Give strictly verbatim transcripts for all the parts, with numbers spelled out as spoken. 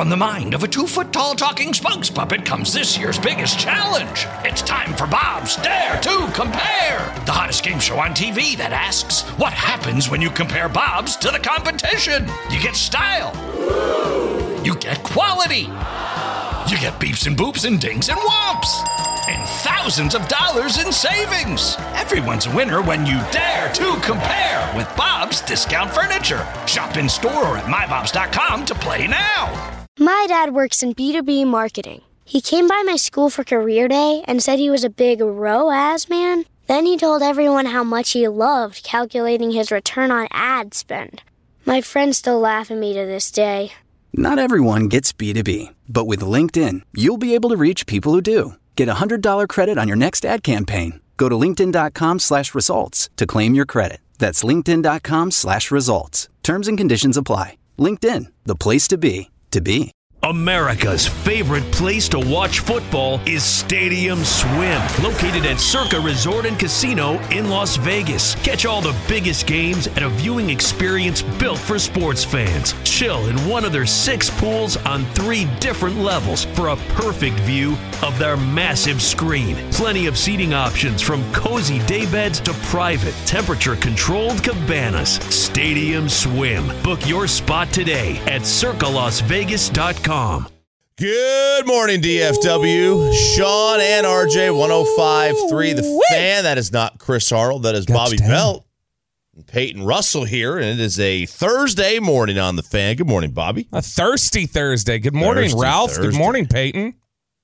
From the mind of a two-foot-tall talking spokes puppet comes this year's biggest challenge. It's time for Bob's Dare to Compare, the hottest game show on T V that asks, what happens when you compare Bobs to the competition? You get style. You get quality. You get beeps and boops and dings and whomps. And thousands of dollars in savings. Everyone's a winner when you dare to compare with Bob's Discount Furniture. Shop in store or at my bobs dot com to play now. My dad works in B two B marketing. He came by my school for career day and said he was a big R O A S man. Then he told everyone how much he loved calculating his return on ad spend. My friends still laugh at me to this day. Not everyone gets B two B, but with LinkedIn, you'll be able to reach people who do. Get a one hundred dollars credit on your next ad campaign. Go to linkedin.com slash results to claim your credit. That's linkedin.com slash results. Terms and conditions apply. LinkedIn, the place to be, to be. America's favorite place to watch football is Stadium Swim, located at Circa Resort and Casino in Las Vegas. Catch all the biggest games at a viewing experience built for sports fans. Chill in one of their six pools on three different levels for a perfect view of their massive screen. Plenty of seating options from cozy daybeds to private, temperature-controlled cabanas. Stadium Swim. Book your spot today at circa las vegas dot com. Good morning, D F W. Ooh. Sean and R J, one oh five point three The Woo. Fan. That is not Chris Harrell. That is Bobby damn. Belt. And Peyton Russell here, and it is a Thursday morning on The Fan. Good morning, Bobby. A thirsty Thursday. Good morning, thirsty Ralph. Thursday. Good morning, Peyton.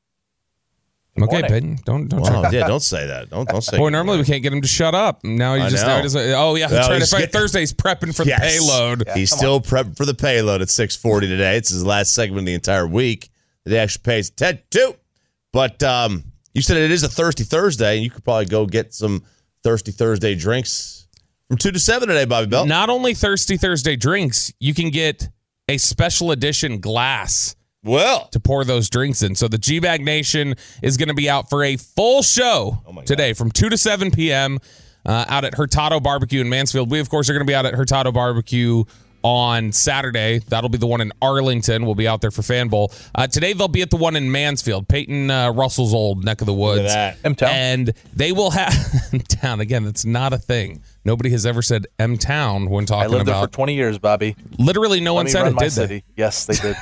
Good okay, morning. Peyton. Don't don't. Well, yeah, don't say that. Don't don't say. Boy, normally we can't get him to shut up. Now he just now he just. Oh yeah, that's right. Get, Thursday's prepping for yes. the payload. Yeah, he's still on. prepping for the payload at six forty today. It's his last segment of the entire week. The actually pays ten two. But um, you said it is a Thirsty Thursday, and you could probably go get some Thirsty Thursday drinks from two to seven today, Bobby Belt. Not only Thirsty Thursday drinks, you can get a special edition glass. Well, to pour those drinks in. So the G-Bag Nation is going to be out for a full show oh today from two to seven p.m. Uh, out at Hurtado Barbecue in Mansfield. We, of course, are going to be out at Hurtado Barbecue on Saturday. That'll be the one in Arlington. We'll be out there for Fan Bowl. Uh, today, they'll be at the one in Mansfield, Peyton uh, Russell's old neck of the woods. Look at that. M-Town. And they will have... M-Town, again, that's not a thing. Nobody has ever said M-Town when talking about... I lived about, there for twenty years, Bobby. Literally no Let one said it, did city. they? Yes, they did.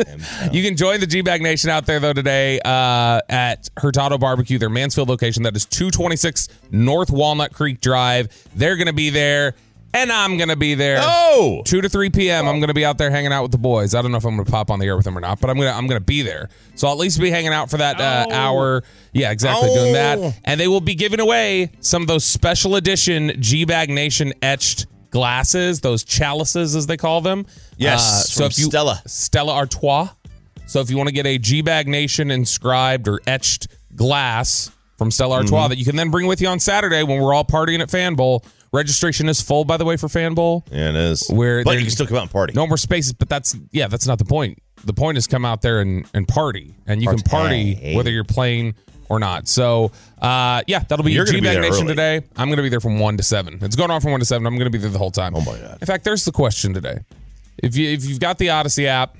You can join the G-Bag Nation out there, though, today uh, at Hurtado Barbecue, their Mansfield location. That is two twenty-six North Walnut Creek Drive. They're going to be there, and I'm going to be there. Oh! two to three p.m. I'm going to be out there hanging out with the boys. I don't know if I'm going to pop on the air with them or not, but I'm going to I'm going to be there. So I'll at least be hanging out for that uh, oh. hour. Yeah, exactly, oh. doing that. And they will be giving away some of those special edition G-Bag Nation etched glasses, those chalices as they call them. Yes, uh, so if you Stella. Stella Artois. So if you want to get a G-Bag Nation inscribed or etched glass from Stella Artois mm-hmm. that you can then bring with you on Saturday when we're all partying at Fan Bowl. Registration is full, by the way, for Fan Bowl. Yeah, it is. Where but you can still come out and party. No more spaces, but that's yeah, that's not the point. The point is come out there and, and party, and you party. can party whether you're playing or not. So, uh, yeah, that'll be G-Bag Nation early. today. I'm going to be there from one to seven. It's going on from one to seven. I'm going to be there the whole time. Oh, my God. In fact, there's the question today. If, you, if you've got the Odyssey app,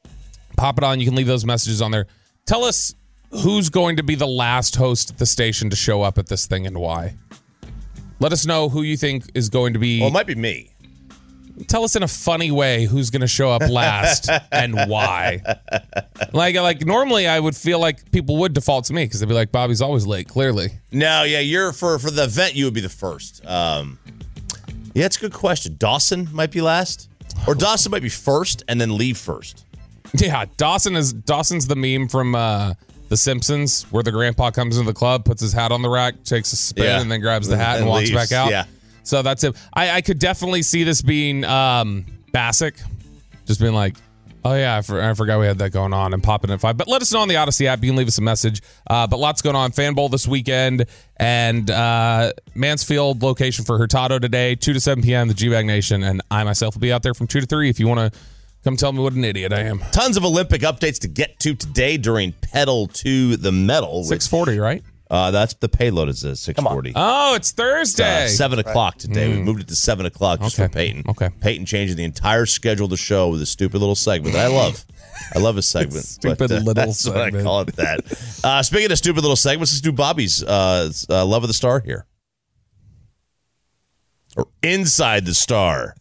pop it on. You can leave those messages on there. Tell us who's going to be the last host at the station to show up at this thing and why. Let us know who you think is going to be. Well, it might be me. Tell us in a funny way who's going to show up last and why. Like, like normally I would feel like people would default to me because they'd be like, Bobby's always late, clearly. No, yeah, you're for, for the event, you would be the first. Um, yeah, it's a good question. Dawson might be last. Or Dawson might be first and then leave first. Yeah, Dawson is Dawson's the meme from uh, The Simpsons where the grandpa comes into the club, puts his hat on the rack, takes a spin, yeah. and then grabs the hat and, and walks leaves. back out. Yeah. So that's it. I, I could definitely see this being um, Bassick, just being like, oh, yeah, I, for, I forgot we had that going on and popping at five. But let us know on the Odyssey app. You can leave us a message. Uh, but lots going on. Fan Bowl this weekend and uh, Mansfield location for Hurtado today, two to seven p.m., the G-Bag Nation. And I myself will be out there from two to three if you want to come tell me what an idiot I am. Tons of Olympic updates to get to today during Pedal to the Metal. six forty, right? Uh, that's the payload is at six forty. Oh, it's Thursday. Uh, seven o'clock today. Mm. We moved it to seven o'clock just Okay. for Peyton. Okay. Peyton changing the entire schedule of the show with a stupid little segment that I love. I love his segment. Stupid but, uh, little that's segment. what I call it that. Uh, speaking of stupid little segments, let's do Bobby's uh, uh, Love of the Star here. Or Inside the Star.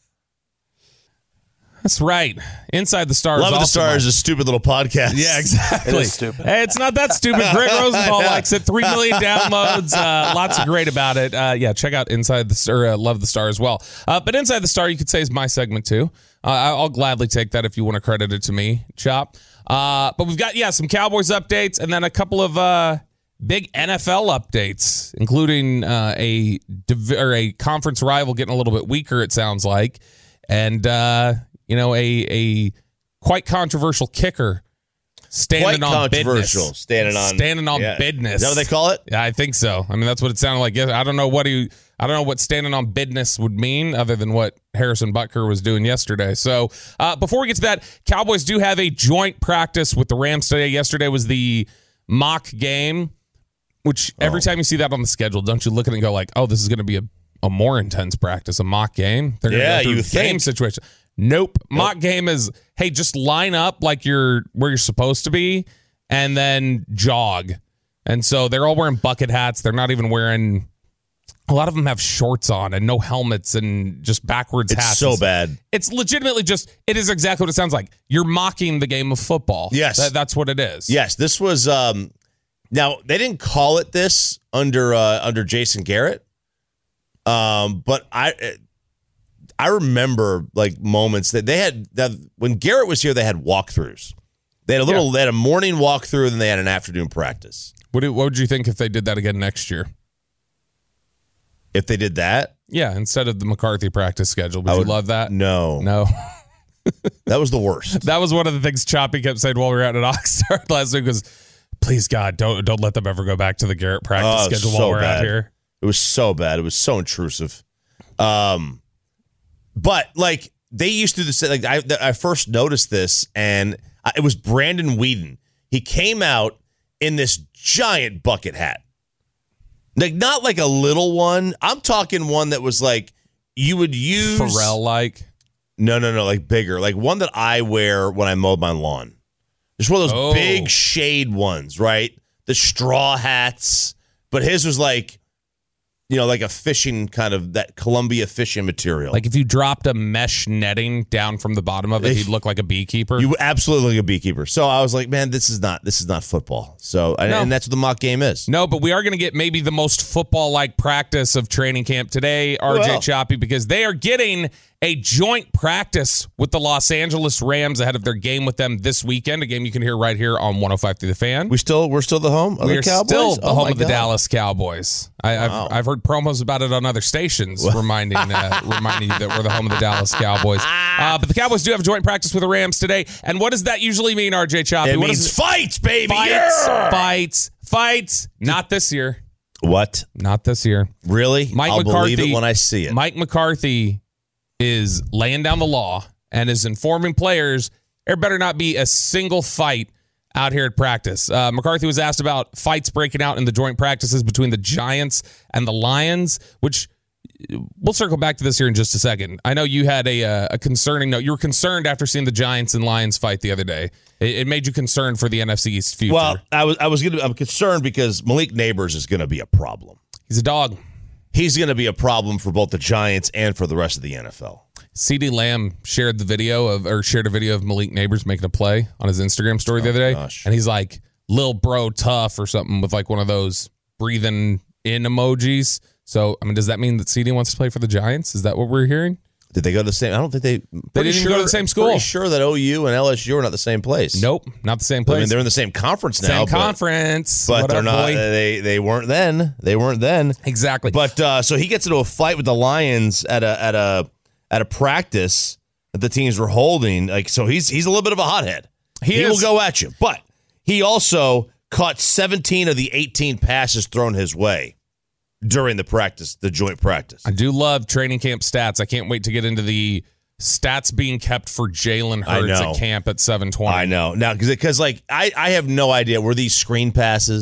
That's right. Inside the Stars. Love of the also Star my- is a stupid little podcast. Yeah, exactly. It is stupid. Hey, it's not that stupid. Greg Rosenthal likes it. Three million downloads. Uh, lots of great about it. Uh, yeah, check out Inside the Star. Uh, Love the Star as well. Uh, but Inside the Star, you could say is my segment too. Uh, I'll gladly take that if you want to credit it to me, Chop. Uh, but we've got yeah some Cowboys updates and then a couple of uh, big N F L updates, including uh, a div- or a conference rival getting a little bit weaker. It sounds like, and uh, you know a a quite controversial kicker standing Quite on controversial. business. Standing on standing on yeah. business. Is that what they call it? Yeah, I think so. I mean, that's what it sounded like. I don't know what he. I don't know what standing on business would mean, other than what Harrison Butker was doing yesterday. So, uh, before we get to that, Cowboys do have a joint practice with the Rams today. Yesterday was the mock game, which every Oh. time you see that on the schedule, don't you look at it and go like, "Oh, this is going to be a, a more intense practice, a mock game." They're going to Yeah, go through you game think. situation. Nope. Mock game is, hey, just line up like you're where you're supposed to be, and then jog. And so they're all wearing bucket hats. They're not even wearing. A lot of them have shorts on and no helmets and just backwards It's hats. so bad. It's legitimately just, it is exactly what it sounds like. You're mocking the game of football. Yes. That, that's what it is. Yes, this was. Um, now they didn't call it this under uh, under Jason Garrett, um, but I I remember like moments that they had that when Garrett was here. They had walkthroughs. They had a little. Yeah. They had a morning walkthrough, and then they had an afternoon practice. What, do, what would you think if they did that again next year? If they did that, Yeah, instead of the McCarthy practice schedule. Would, I you would- love that? no, No. that was the worst. That was one of the things Choppy kept saying while we were out at Oxnard last week was, please, God, don't don't let them ever go back to the Garrett practice Oh, schedule so while we're bad. out here. It was so bad. It was so intrusive. Um, but like they used to say, like I, I first noticed this, and I, it was Brandon Whedon. He came out in this giant bucket hat, like not like a little one. I'm talking one that was like you would use Pharrell like. No, no, no, like bigger, like one that I wear when I mow my lawn. Just one of those Oh. big shade ones, right? The straw hats, but his was like, you know, like a fishing kind of that Columbia fishing material. Like if you dropped a mesh netting down from the bottom of it, he'd look like a beekeeper. you absolutely like a beekeeper. So I was like, man, this is not this is not football. So and, No. and that's what the mock game is. No, but we are going to get maybe the most football-like practice of training camp today, R J Well. Choppy, because they are getting a joint practice with the Los Angeles Rams ahead of their game with them this weekend, a game you can hear right here on one oh five through the Fan. We still we're still the home of We the are Cowboys? still the Oh home my of the God. Dallas Cowboys. I, Wow. I've I've heard promos about it on other stations, reminding uh, reminding you that we're the home of the Dallas Cowboys. Uh, but the Cowboys do have a joint practice with the Rams today. And what does that usually mean, R J Choppy? It What means does fights, baby. fights, Yeah! fights, fights. Not this year. What? Not this year. Really? Mike I'll McCarthy, believe it when I see it. Mike McCarthy is laying down the law and is informing players there better not be a single fight out here at practice. Uh, McCarthy was asked about fights breaking out in the joint practices between the Giants and the Lions, which we'll circle back to this here in just a second. I know you had a uh, a concerning note. You were concerned after seeing the Giants and Lions fight the other day. It, it made you concerned for the N F C East future. Well, I was I was gonna I'm concerned because Malik Neighbors is gonna be a problem. He's a dog. He's gonna be a problem for both the Giants and for the rest of the N F L. CeeDee Lamb shared the video of or shared a video of Malik Neighbors making a play on his Instagram story the other day. gosh. And he's like, Lil bro tough or something with like one of those breathing in emojis. So, I mean, does that mean that CeeDee wants to play for the Giants? Is that what we're hearing? Did they go to the same? I don't think they. They didn't even go to the same school. Pretty sure that O U and L S U are not the same place. Nope, not the same I place. mean, they're in the same conference now. same but- conference. but, What they're up, not. boy? They they weren't then. They weren't then. Exactly. But uh, so he gets into a fight with the Lions at a at a at a practice that the teams were holding. Like so, he's he's a little bit of a hothead. He He, is. will go at you, but he also caught seventeen of the eighteen passes thrown his way during the practice, the joint practice. I do love training camp stats. I can't wait to get into the stats being kept for Jalen I Hurts know. at camp at seven twenty. I know now because because like I I have no idea were these screen passes.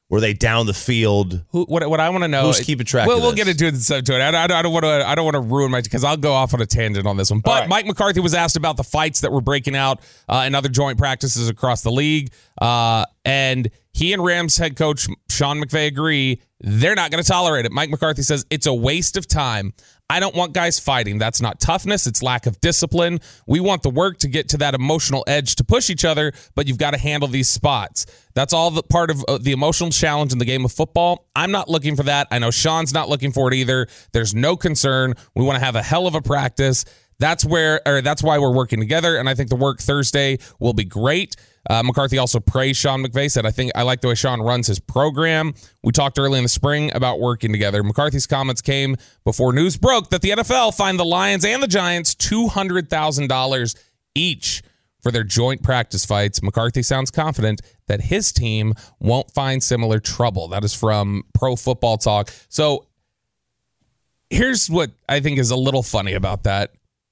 Were they down the field? Who, what, what I want to know. Who's keeping track We'll, of we'll this? get into it. To it. I, I, I don't want to. I don't want to ruin my because I'll go off on a tangent on this one. But right. Mike McCarthy was asked about the fights that were breaking out uh, in other joint practices across the league, uh, and he and Rams head coach Sean McVay agree they're not going to tolerate it. Mike McCarthy says it's a waste of time. I don't want guys fighting. That's not toughness. It's lack of discipline. We want the work to get to that emotional edge to push each other, but you've got to handle these spots. That's all the part of uh, the emotional challenge in the game of football. I'm not looking for that. I know Sean's not looking for it either. There's no concern. We want to have a hell of a practice. That's where, or that's why we're working together, and I think the work Thursday will be great. Uh, McCarthy also praised Sean McVay, said, I think I like the way Sean runs his program. We talked early in the spring about working together. McCarthy's comments came before news broke that the N F L fined the Lions and the Giants two hundred thousand dollars each for their joint practice fights. McCarthy sounds confident that his team won't find similar trouble. That is from Pro Football Talk. So here's what I think is a little funny about that.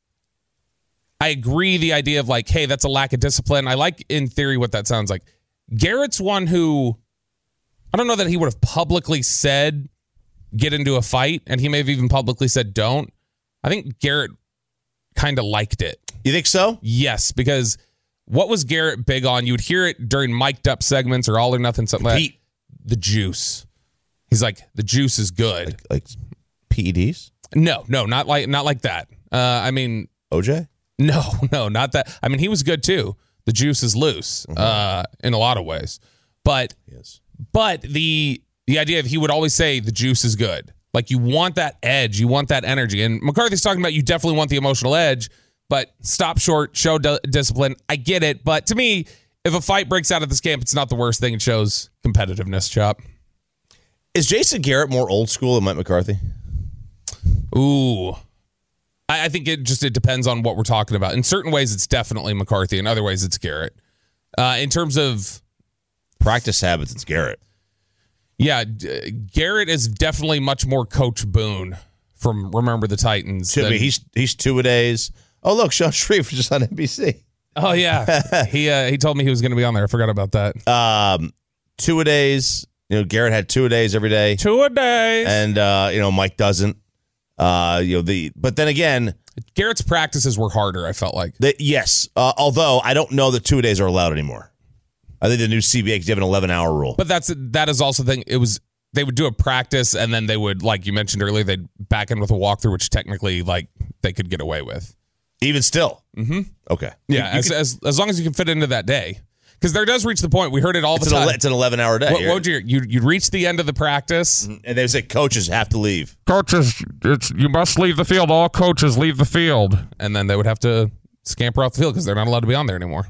I agree the idea of like, hey, that's a lack of discipline. I like in theory what that sounds like. Garrett's one who, I don't know that he would have publicly said get into a fight, and he may have even publicly said don't. I think Garrett kind of liked it. You think so? Yes, because what was Garrett big on? You would hear it during mic'd up segments or all or nothing, something like that. The juice. He's like, the juice is good. Like, like P E Ds? No, no, not like not like that. Uh, I mean, O J? No, no, not that. I mean, he was good too. The juice is loose mm-hmm. uh, in a lot of ways, but yes. but the the idea of he would always say the juice is good. Like you want that edge, you want that energy, and McCarthy's talking about you definitely want the emotional edge, but stop short, show d- discipline. I get it, but to me, if a fight breaks out at this camp, it's not the worst thing. It shows competitiveness. Chop. Is Jason Garrett more old school than Mike McCarthy? Ooh. I think it just it depends on what we're talking about. In certain ways, it's definitely McCarthy. In other ways, it's Garrett. Uh, in terms of practice habits, it's Garrett. Yeah, D- Garrett is definitely much more Coach Boone from Remember the Titans. To than, me, he's he's two a days. Oh look, Sean Shreve was just on N B C. Oh yeah, he uh, he told me he was going to be on there. I forgot about that. Um, two a days. You know, Garrett had two a days every day. Two a days, and uh, you know, Mike doesn't. Uh, you know the, but then again, Garrett's practices were harder. I felt like they, yes. Uh, although I don't know that two a days are allowed anymore. I think the new C B A, because you have an eleven hour rule. But that's that is also the thing. It was they would do a practice and then they would, like you mentioned earlier, they'd back in with a walkthrough, which technically like they could get away with. Even still, mm-hmm. Okay, yeah, you, you as, can, as as long as you can fit into that day. Because there does reach the point. We heard it all it's the time. An, it's an eleven-hour day. What, what would you, you you'd reach the end of the practice, and they would say coaches have to leave. Coaches, it's you must leave the field. All coaches leave the field, and then they would have to scamper off the field because they're not allowed to be on there anymore.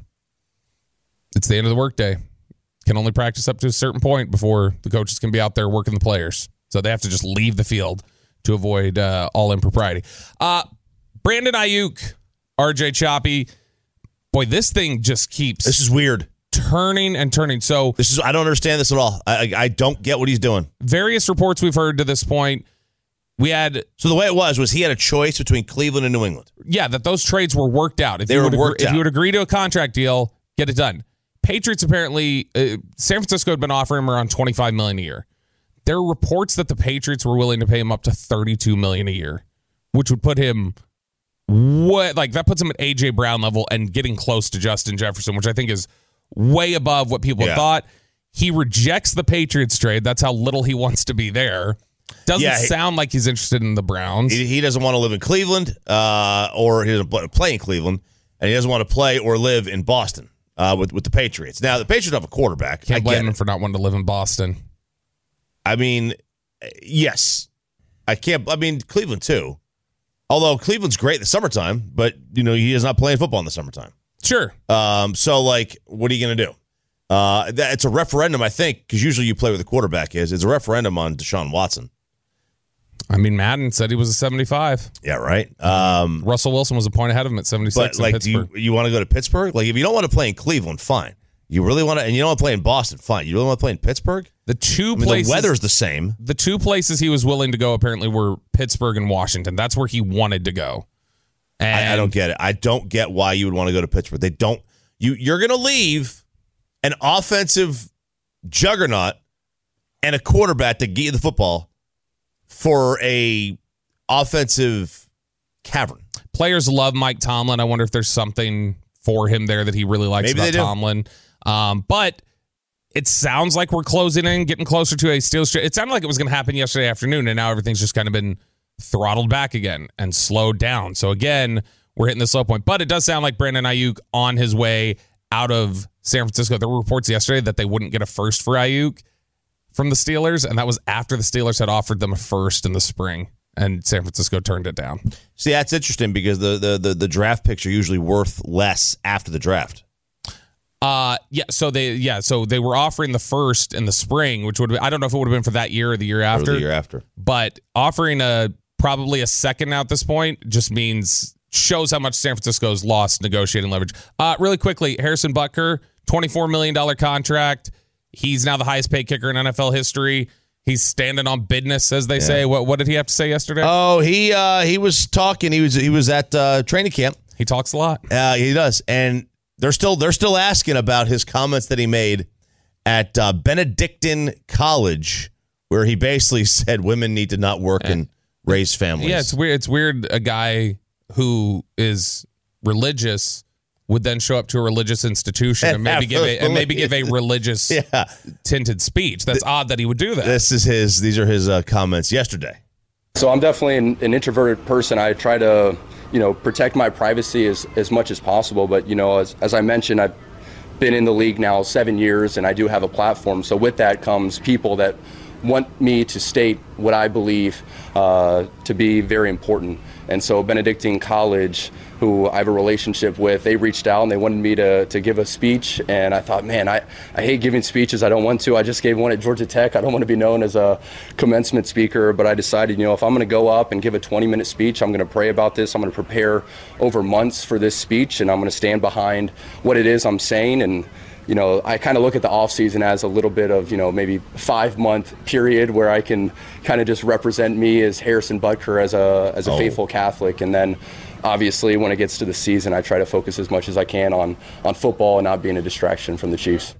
It's the end of the workday. Can only practice up to a certain point before the coaches can be out there working the players. So they have to just leave the field to avoid uh, all impropriety. Uh, Brandon Ayuk, R J Choppy. Boy, this thing just keeps. This is weird. Turning and turning. So this is I don't understand this at all. I, I I don't get what he's doing. Various reports we've heard to this point. We had so the way it was was he had a choice between Cleveland and New England. Yeah, that those trades were worked out. If they you were would worked agree, out. If you would agree to a contract deal, get it done. Patriots apparently, uh, San Francisco had been offering him around twenty-five million dollars a year. There are reports that the Patriots were willing to pay him up to thirty-two million dollars a year, which would put him what like that puts him at A J Brown level and getting close to Justin Jefferson, which I think is way above what people yeah. thought. He rejects the Patriots trade. That's how little he wants to be there. Doesn't yeah, he, sound like he's interested in the Browns. He, he doesn't want to live in Cleveland, uh, or he doesn't play in Cleveland, and he doesn't want to play or live in Boston uh, with with the Patriots. Now the Patriots have a quarterback. Can't I blame get him for not wanting to live in Boston. I mean, yes, I can't. I mean, Cleveland too. Although Cleveland's great in the summertime, but you know he is not playing football in the summertime. Sure. Um. So like, what are you going to do? Uh, that, it's a referendum, I think, because usually you play where the quarterback is. It's a referendum on Deshaun Watson. I mean, Madden said he was a seventy-five. Yeah, right. Um, Russell Wilson was a point ahead of him at seventy-six. But like, do you you want to go to Pittsburgh? Like, if you don't want to play in Cleveland, fine. You really want to, and you don't want to play in Boston, fine. You really want to play in Pittsburgh? The two I mean, places, the weather's the same. The two places he was willing to go apparently were Pittsburgh and Washington. That's where he wanted to go. And I, I don't get it. I don't get why you would want to go to Pittsburgh. They don't. You you're going to leave an offensive juggernaut and a quarterback to get you the football for a offensive cavern. Players love Mike Tomlin. I wonder if there's something for him there that he really likes Maybe about Tomlin. Um, but it sounds like we're closing in, getting closer to a Steelers. It sounded like it was going to happen yesterday afternoon, and now everything's just kind of been throttled back again and slowed down. So again, we're hitting this low point. But it does sound like Brandon Ayuk on his way out of San Francisco. There were reports yesterday that they wouldn't get a first for Ayuk from the Steelers, and that was after the Steelers had offered them a first in the spring, and San Francisco turned it down. See, that's interesting because the the the, the draft picks are usually worth less after the draft. Uh yeah, so they yeah, so they were offering the first in the spring, which would have, I don't know if it would have been for that year or the year after. Or the year after. But offering a probably a second now at this point just means shows how much San Francisco's lost negotiating leverage. Uh really quickly, Harrison Butker, twenty-four million dollars contract. He's now the highest paid kicker in N F L history. He's standing on business, as they yeah. say. What what did he have to say yesterday? Oh, he uh, he was talking. He was he was at uh, training camp. He talks a lot. Uh, he does, and they're still they're still asking about his comments that he made at uh, Benedictine College, where he basically said women need to not work and, and raise families. Yeah, it's weird. It's weird. A guy who is religious would then show up to a religious institution and, and maybe give a and maybe give a religious yeah. tinted speech. That's the, odd that he would do that. This is his. These are his uh, comments yesterday. So I'm definitely an, an introverted person. I try to, you know, protect my privacy as, as much as possible. But you know, as as I mentioned, I've been in the league now seven years, and I do have a platform. So with that comes people that want me to state what I believe uh, to be very important. And so Benedictine College, who I have a relationship with, they reached out and they wanted me to to give a speech. And I thought, man, I, I hate giving speeches. I don't want to. I just gave one at Georgia Tech. I don't want to be known as a commencement speaker. But I decided, you know, if I'm going to go up and give a twenty-minute speech, I'm going to pray about this. I'm going to prepare over months for this speech, and I'm going to stand behind what it is I'm saying. And you know, I kind of look at the off season as a little bit of, you know, maybe five month period where I can kind of just represent me as Harrison Butker as a as a oh. faithful Catholic. And then obviously when it gets to the season, I try to focus as much as I can on, on football and not being a distraction from the Chiefs.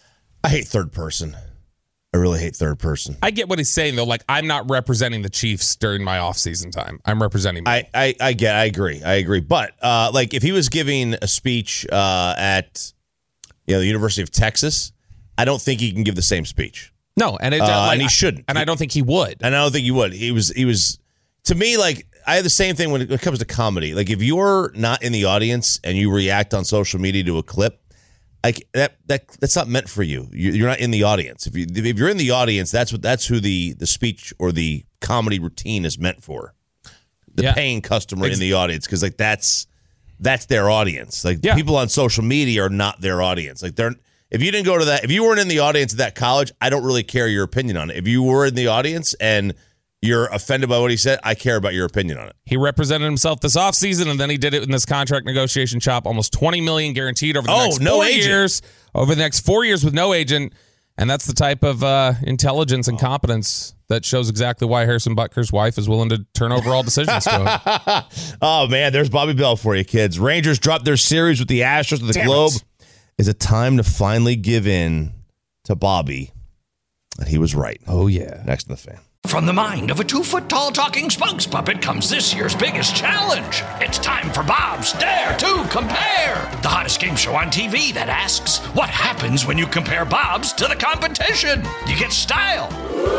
I hate third person. I really hate third person. I get what he's saying, though. Like, I'm not representing the Chiefs during my off-season time. I'm representing me. I, I, I get I agree. I agree. But, uh, like, if he was giving a speech uh, at, you know, the University of Texas, I don't think he can give the same speech. No, and, it, uh, like, and he shouldn't. And I don't think he would. And I don't think he would. He was, he was, to me, like, I have the same thing when it comes to comedy. Like, if you're not in the audience and you react on social media to a clip, like that, that that's not meant for you. You're not in the audience. If you if you're in the audience, that's what that's who the the speech or the comedy routine is meant for. The yeah. paying customer Ex- in the audience, because like that's that's their audience. Like yeah. people on social media are not their audience. Like they're if you didn't go to that, if you weren't in the audience at that college, I don't really care your opinion on it. If you were in the audience and you're offended by what he said, I care about your opinion on it. He represented himself this offseason, and then he did it in this contract negotiation chop, almost twenty million dollars guaranteed over the oh, next no four agent. years. Over the next four years with no agent. And that's the type of uh, intelligence and competence that shows exactly why Harrison Butker's wife is willing to turn over all decisions to him. Oh, man, there's Bobby Bell for you, kids. Rangers dropped their series with the Astros of the Damn Globe. It. Is it time to finally give in to Bobby? And he was right. Oh, yeah. Next in the Fan. From the mind of a two-foot-tall talking spokes puppet comes this year's biggest challenge. It's time for Bob's Dare to Compare, the hottest game show on T V that asks, what happens when you compare Bob's to the competition? You get style.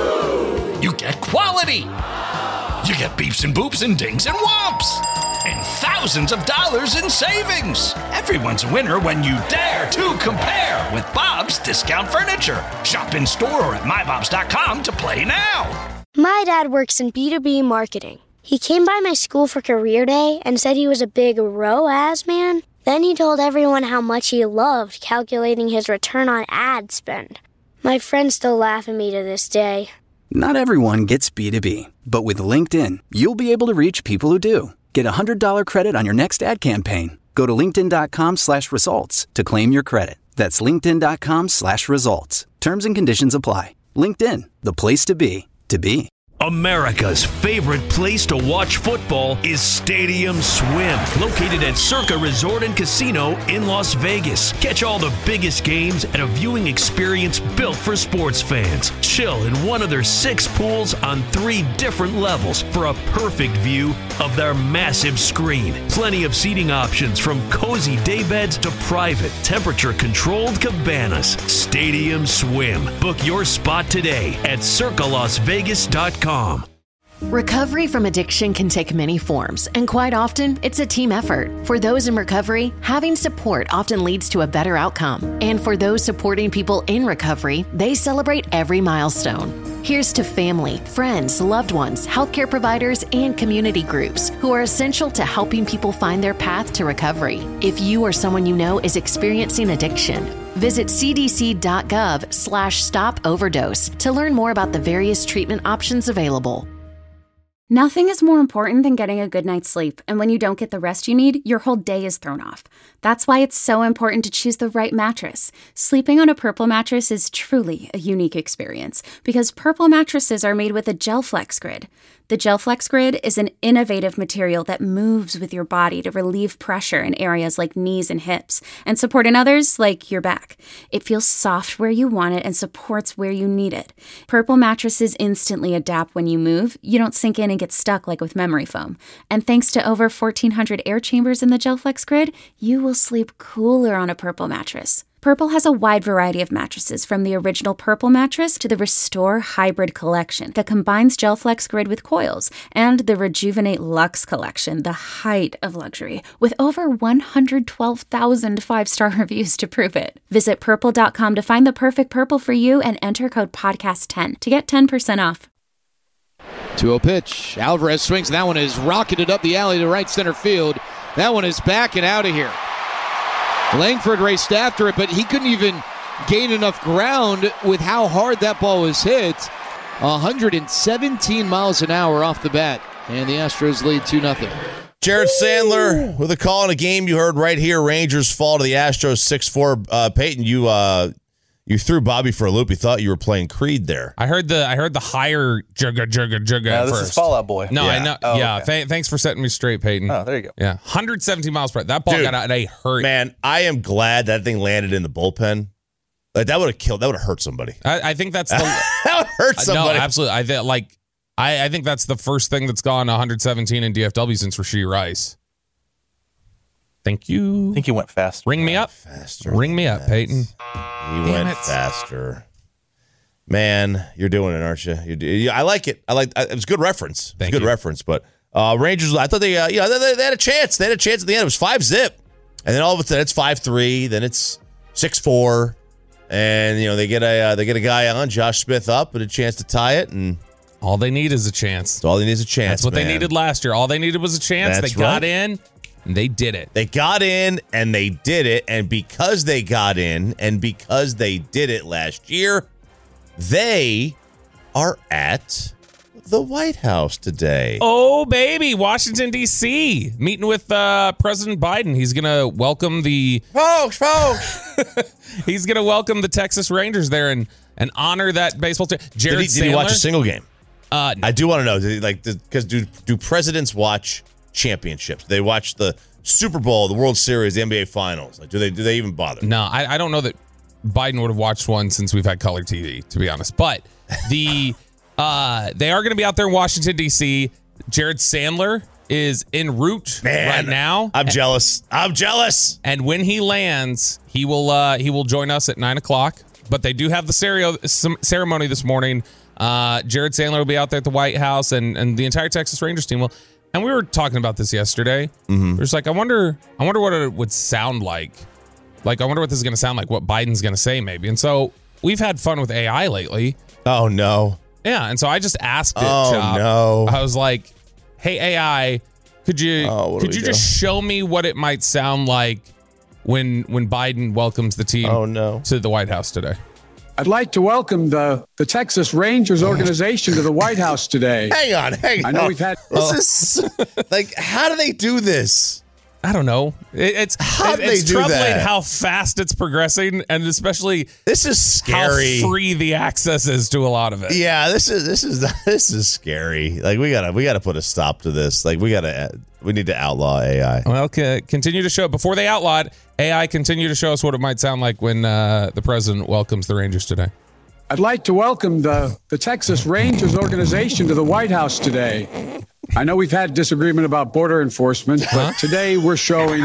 You get quality. You get beeps and boops and dings and whomps. And thousands of dollars in savings. Everyone's a winner when you dare to compare with Bob's Discount Furniture. Shop in store or at my bobs dot com to play now. My dad works in B two B marketing. He came by my school for career day and said he was a big R O A S man. Then he told everyone how much he loved calculating his return on ad spend. My friends still laugh at me to this day. Not everyone gets B two B, but with LinkedIn, you'll be able to reach people who do. Get a one hundred dollars credit on your next ad campaign. Go to linkedin.com slash results to claim your credit. That's linkedin.com slash results. Terms and conditions apply. LinkedIn, the place to be, to be. America's favorite place to watch football is Stadium Swim, located at Circa Resort and Casino in Las Vegas. Catch all the biggest games at a viewing experience built for sports fans. Chill in one of their six pools on three different levels for a perfect view of their massive screen. Plenty of seating options from cozy daybeds to private, temperature-controlled cabanas. Stadium Swim. Book your spot today at circa las vegas dot com. Recovery from addiction can take many forms, and quite often, it's a team effort. For those in recovery, having support often leads to a better outcome. And for those supporting people in recovery, they celebrate every milestone. Here's to family, friends, loved ones, healthcare providers, and community groups who are essential to helping people find their path to recovery. If you or someone you know is experiencing addiction, visit cdc.gov slash stop overdose to learn more about the various treatment options available. Nothing is more important than getting a good night's sleep, and when you don't get the rest you need, your whole day is thrown off. That's why it's so important to choose the right mattress. Sleeping on a Purple mattress is truly a unique experience because Purple mattresses are made with a GelFlex Grid. The GelFlex Grid is an innovative material that moves with your body to relieve pressure in areas like knees and hips and support in others like your back. It feels soft where you want it and supports where you need it. Purple mattresses instantly adapt when you move. You don't sink in and get stuck like with memory foam. And thanks to over fourteen hundred air chambers in the GelFlex Grid, you will sleep cooler on a Purple mattress. Purple has a wide variety of mattresses, from the original Purple mattress to the Restore Hybrid collection that combines GelFlex Grid with coils, and the Rejuvenate Luxe collection, the height of luxury, with over one hundred twelve thousand five-star reviews to prove it. Visit purple dot com to find the perfect Purple for you and enter code podcast ten to get ten percent off. two oh pitch. Alvarez swings, and that one is rocketed up the alley to right center field. That one is back and out of here. Langford raced after it, but he couldn't even gain enough ground with how hard that ball was hit. one hundred seventeen miles an hour off the bat, and the Astros lead two nothing. Jared Sandler with a call in a game you heard right here. Rangers fall to the Astros six four. Uh, Peyton, you uh, you threw Bobby for a loop. He thought you were playing Creed there. I heard the I heard the higher jugga jugga jugga no, at this first. is Fall Out Boy. No, yeah. I know. Oh, yeah, okay. th- thanks for setting me straight, Peyton. Oh, there you go. Yeah, one hundred seventeen miles per hour. That ball Dude, got out and they hurt. Man, I am glad that thing landed in the bullpen. Like, that would have killed. That would have hurt somebody. I, I think that's the that would hurt somebody. No, absolutely. I think like I, I think that's the first thing that's gone one hundred seventeen in D F W since Rashee Rice. Thank you. I think he went fast. Ring me up. Faster. Ring me up, Peyton. He went it. faster. Man, you're doing it, aren't you? you do, I like it. I like. It was a good reference. Thank It's a good you. reference. But uh, Rangers, I thought they, uh, you know, they, they had a chance. They had a chance at the end. It was five zip, and then all of a sudden it's five three. Then it's six four, and you know they get a uh, they get a guy on Josh Smith up with a chance to tie it, and All they need is a chance. that's all they need is a chance. That's what man. they needed last year. All they needed was a chance. That's they got right. in, and they did it. They got in and they did it, and because they got in and because they did it last year, they are at the White House today. Oh, baby. Washington, D C Meeting with uh, President Biden. He's going to welcome the... Folks, folks. He's going to welcome the Texas Rangers there and, and honor that baseball team. Jared Did he, did he watch a Sandler? single game? Uh, no. I do want to know, did he, like, because do, do presidents watch championships? Do they watch the Super Bowl, the World Series, the N B A Finals? Like, do they do they even bother? No, I, I don't know that Biden would have watched one since we've had color T V, to be honest. But the uh, they are going to be out there in Washington, D C Jared Sandler is en route Man, right now. I'm jealous. I'm jealous. And when he lands, he will uh, he will join us at nine o'clock. But they do have the cer- some ceremony this morning. Uh, Jared Sandler will be out there at the White House, and, and the entire Texas Rangers team will. And we were talking about this yesterday. Mm-hmm. We're just like, I wonder, I wonder what it would sound like. Like, I wonder what this is going to sound like. What Biden's going to say, maybe. And so we've had fun with A I lately. Oh no. Yeah, and so I just asked it. Oh, Chop. no. I was like, "Hey A I, could you Oh, what do could we you do? just show me what it might sound like when when Biden welcomes the team Oh, no. to the White House today?" I'd like to welcome the, the Texas Rangers organization to the White House today. Hang on, hang on. I know we've had... This is like, how do they do this? I don't know. It, it's How it, do it's they do troubling that? how fast it's progressing, and especially this is scary. How free the access is to a lot of it. Yeah, this is this is this is scary. Like we gotta we gotta put a stop to this. Like we gotta we need to outlaw A I. Well, c- continue to show before they outlaw it. A I continue to show us what it might sound like when uh, the president welcomes the Rangers today. I'd like to welcome the, the Texas Rangers organization to the White House today. I know we've had disagreement about border enforcement, but today we're showing.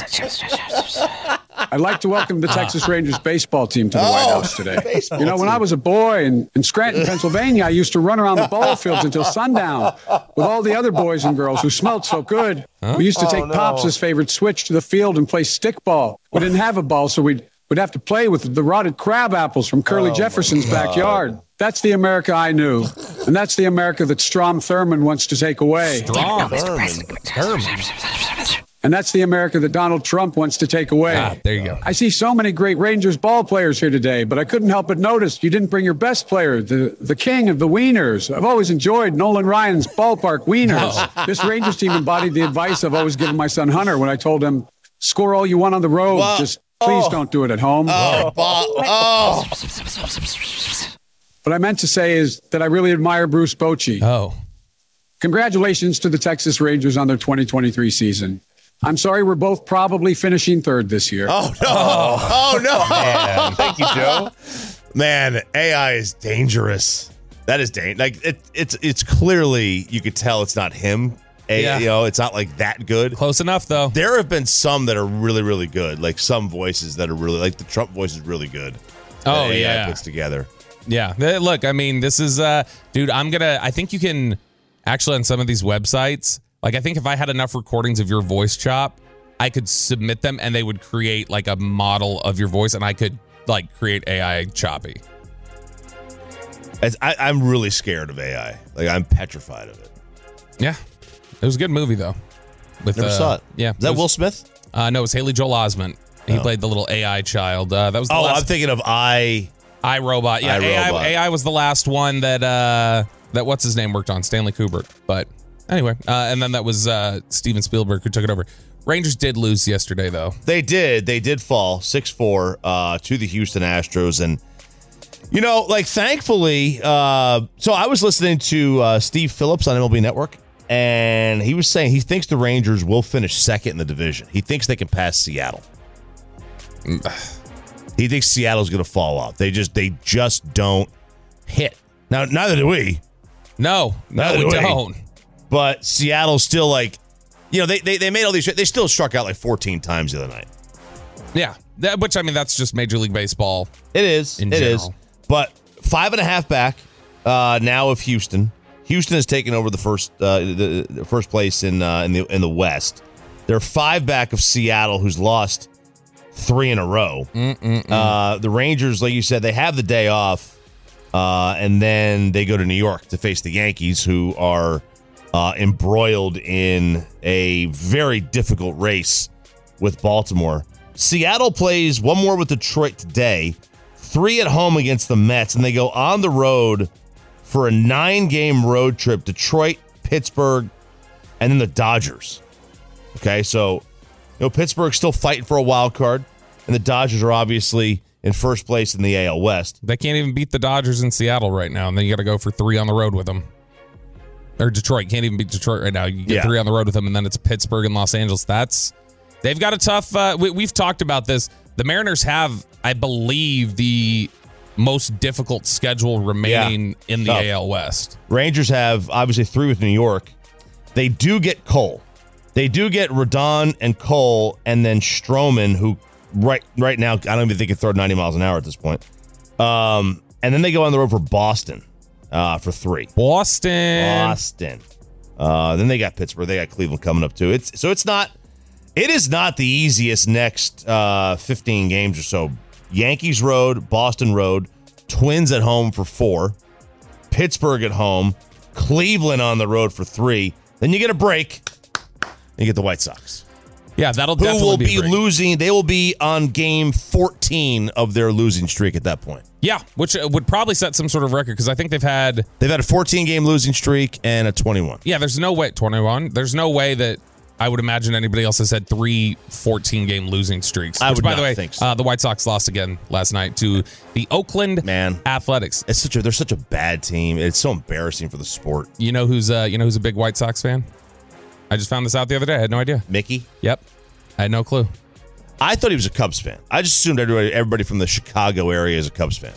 I'd like to welcome the Texas Rangers baseball team to the White House today. You know, when I was a boy in, in Scranton, Pennsylvania, I used to run around the ball fields until sundown with all the other boys and girls who smelled so good. We used to take Pops' favorite switch to the field and play stickball. We didn't have a ball, so we'd We'd have to play with the rotted crab apples from Curly oh Jefferson's backyard. That's the America I knew. And that's the America that Strom Thurmond wants to take away. Strom Thurmond. And that's the America that Donald Trump wants to take away. Ah, there you go. I see so many great Rangers ball players here today, but I couldn't help but notice you didn't bring your best player, the, the king of the wieners. I've always enjoyed Nolan Ryan's ballpark wieners. Oh. This Rangers team embodied the advice I've always given my son Hunter when I told him, score all you want on the road, well, just please oh. don't do it at home. Oh, oh. What I meant to say is that I really admire Bruce Bochy. Oh. Congratulations to the Texas Rangers on their twenty twenty-three season. I'm sorry we're both probably finishing third this year. Oh, no. Oh, no. Man. Thank you, Joe. Man, A I is dangerous. That is dangerous. Like, it, it's it's clearly, you could tell it's not him. A, yeah. You know, it's not like that good. Close enough, though. There have been some that are really, really good. Like some voices that are really, like the Trump voice is really good. Oh, that yeah. A I puts together. Yeah. Look, I mean, this is, uh, dude, I'm going to, I think you can actually on some of these websites, like I think if I had enough recordings of your voice chop, I could submit them and they would create like a model of your voice and I could like create A I choppy. As I, I'm really scared of A I. Like I'm petrified of it. Yeah. It was a good movie, though. With, Never uh, saw it. Yeah. Is that was, Will Smith? Uh, no, it was Haley Joel Osment. He oh. played the little A I child. Uh, that was the oh, last, I'm thinking of I... iRobot. Yeah, A I, A I was the last one that, uh, that what's his name worked on, Stanley Kubrick. But anyway, uh, and then that was uh, Steven Spielberg who took it over. Rangers did lose yesterday, though. They did. They did fall six four uh, to the Houston Astros. And, you know, like, thankfully, uh, so I was listening to uh, Steve Phillips on M L B Network. And he was saying he thinks the Rangers will finish second in the division. He thinks they can pass Seattle. He thinks Seattle's going to fall off. They just they just don't hit. Now, neither do we. No, no, we, we don't. But Seattle's still like, you know, they, they they made all these. They still struck out like fourteen times the other night. Yeah, that, which I mean that's just Major League Baseball. It is. In it general. is. But five and a half back uh, now of Houston. Houston has taken over the first uh, the, the first place in uh, in the in the West. They're five back of Seattle, who's lost three in a row. Uh, the Rangers, like you said, they have the day off, uh, and then they go to New York to face the Yankees, who are uh, embroiled in a very difficult race with Baltimore. Seattle plays one more with Detroit today, three at home against the Mets, and they go on the road for a nine-game road trip, Detroit, Pittsburgh, and then the Dodgers. Okay, so, you know, Pittsburgh's still fighting for a wild card, and the Dodgers are obviously in first place in the A L West. They can't even beat the Dodgers in Seattle right now, and then you got to go for three on the road with them. Or Detroit can't even beat Detroit right now. You get Yeah. three on the road with them, and then it's Pittsburgh and Los Angeles. That's they've got a tough. Uh, we, we've talked about this. The Mariners have, I believe, the most difficult schedule remaining Yeah. in the Tough. A L West. Rangers have obviously three with New York. They do get Cole. They do get Rodon and Cole, and then Stroman, who right right now I don't even think can throw ninety miles an hour at this point. Um, and then they go on the road for Boston uh, for three. Boston. Boston. Uh, then they got Pittsburgh. They got Cleveland coming up too. It's so it's not. It is not the easiest next uh, fifteen games or so. Yankees road, Boston road, Twins at home for four, Pittsburgh at home, Cleveland on the road for three. Then you get a break, and you get the White Sox. Yeah, that'll Who definitely will be, be a break. losing? They will be on game fourteen of their losing streak at that point. Yeah, which would probably set some sort of record because I think they've had They've had a fourteen game losing streak and a twenty-one. Yeah, there's no way twenty-one. There's no way that I would imagine anybody else has had three fourteen-game losing streaks. Which, I would by not the way, think so. uh, the White Sox lost again last night to the Oakland Man. Athletics. It's such a they're such a bad team. It's so embarrassing for the sport. You know who's uh, you know who's a big White Sox fan? I just found this out the other day. I had no idea. Mickey? Yep. I had no clue. I thought he was a Cubs fan. I just assumed everybody, everybody from the Chicago area is a Cubs fan.